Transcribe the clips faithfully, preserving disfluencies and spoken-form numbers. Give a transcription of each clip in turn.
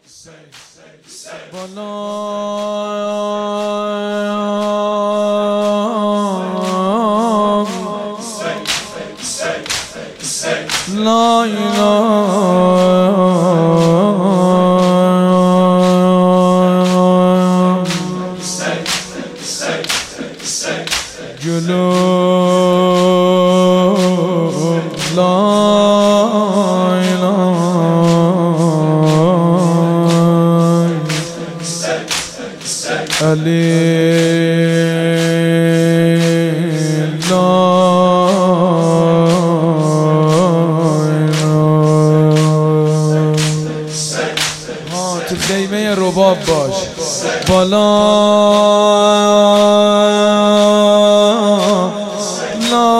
لا تو خیمه رباب باش بالا لا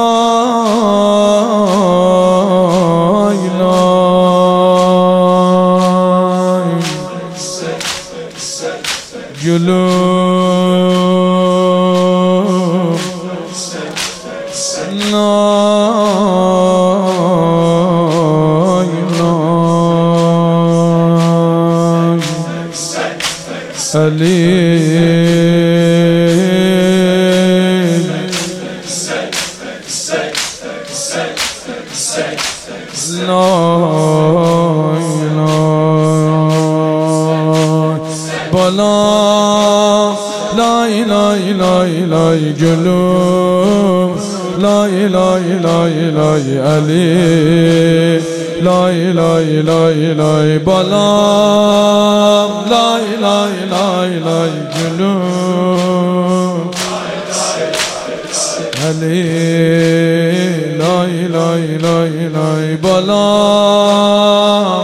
جلوم لا إله إلا إله علي لا إله إلا إله بلام لا إله إلا إله جلوم علي لا إله إلا إله بلام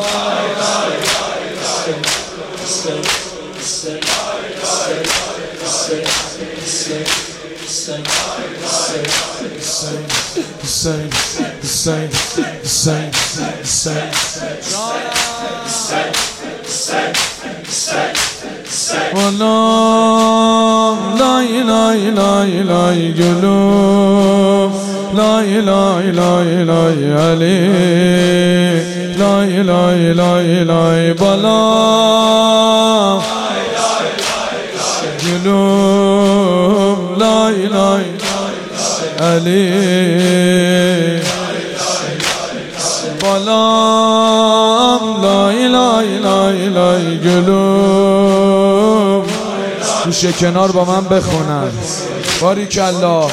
Hussein, Hussein, Hussein, Hussein, Wallah, la ilaha illa illah Gulum, la ilaha illa illah Ali, la ilaha illa illah Balam, Gulum, la ilaha Ali Balam la ilahe illa illah گلوم گوشه کنار با من بخونن باریکالله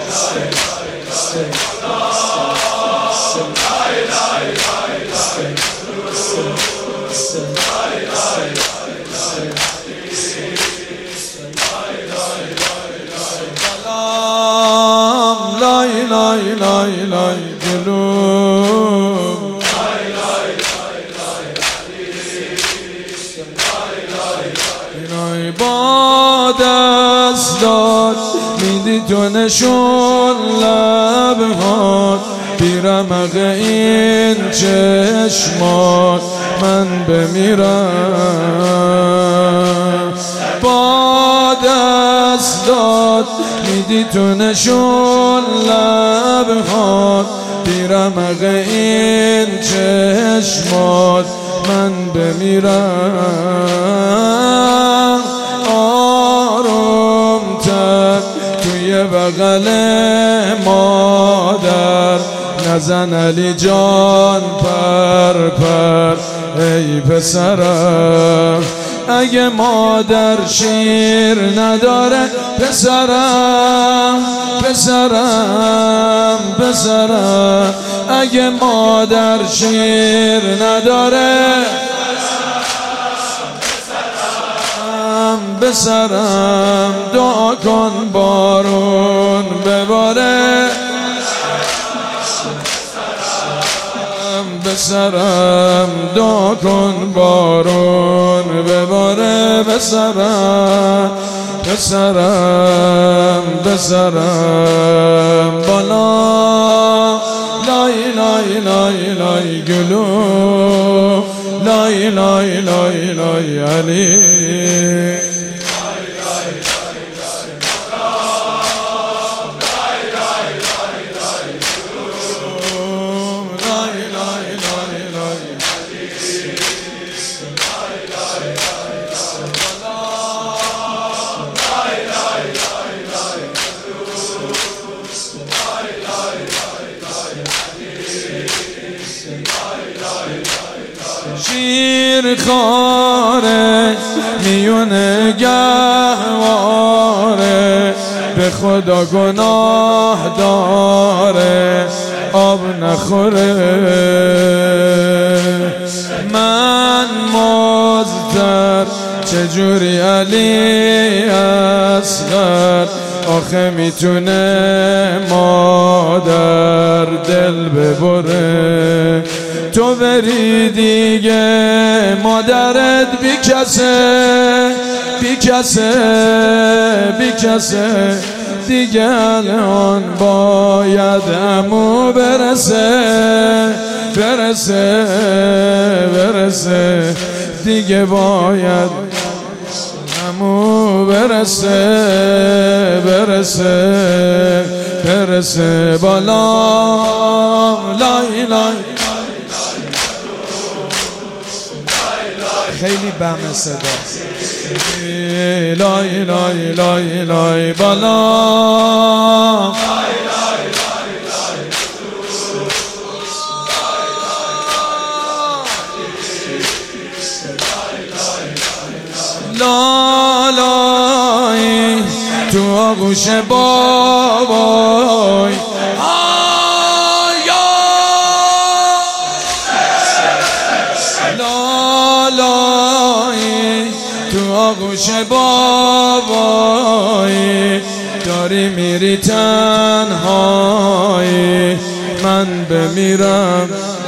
لا إله إلا إله جلوم اینای باد داد میدی تو نشون لبهات بیرمق این چشمات من بمیرم باد داد میدی تو نشون لبهات بیرمق این چشمات من بمیرم آرومتر توی بغل مادر نزن علی جان پر پر ای پسرم اگه مادر شیر نداره پسرم پسرم پسرم اگه مادر شیر نداره پسرم دعا کن بارون بباره پسرم دعا کن بارون بباره پسرم پسرم پسرم بالا لا اله الا اله گلو لا اله الا اله علی لا شیر خاره میونه گهواره به خدا گناه داره آب نخوره من مزدر چجوری علی اصغر آخه میتونه مادر دل ببره تو بری دیگه مادرت بی کسه بی کسه بی کسه دیگه الان باید عمو برسه برسه برسه دیگه باید عمو برسه برسه برسه بالا لای لای خیلی بم صدا لای لای لای لای بالا لالای تو آغوش بابای لالای تو آغوش بابای داری میری تنهایی من بمیرم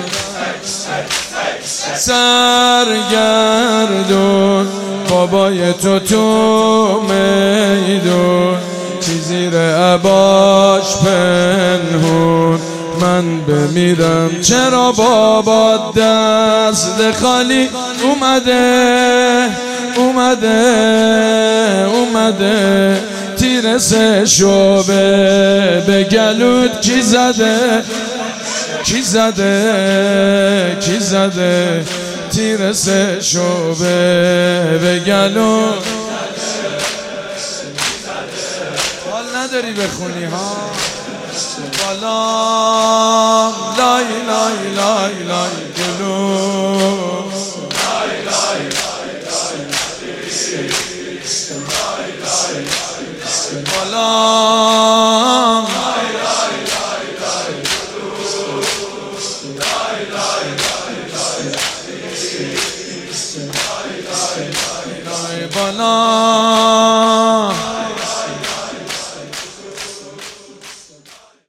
سرگردون بابای تو تو میدون چیزی رو عباش پنهون من بمیرم چرا بابا دست خالی اومده اومده اومده تیر سه شعبه به گلوت کی زده کی زده کی زده تیر سه شعبه به گلو حال نداری بخونی ها بالا لای لای لای لای گلو بالا بالا